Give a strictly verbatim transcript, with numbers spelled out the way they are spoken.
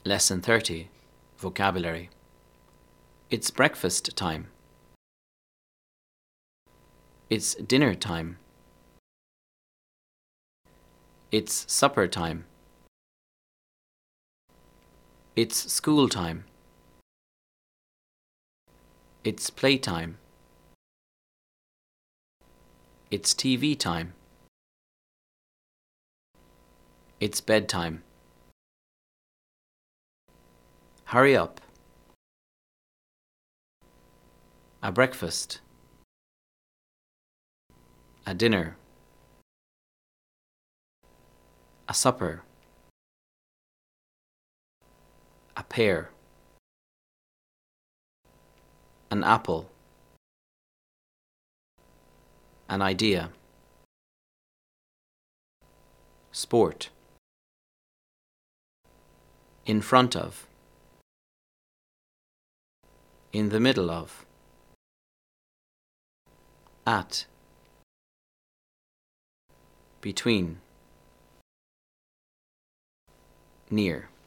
Lesson thirty. Vocabulary. It's breakfast time. It's dinner time. It's supper time. It's school time. It's playtime. It's T V time. It's bedtime. Hurry up. A breakfast. A dinner. A supper. A pear. An apple. An idea. Sport. In front of. In the middle of. At. Between. Near.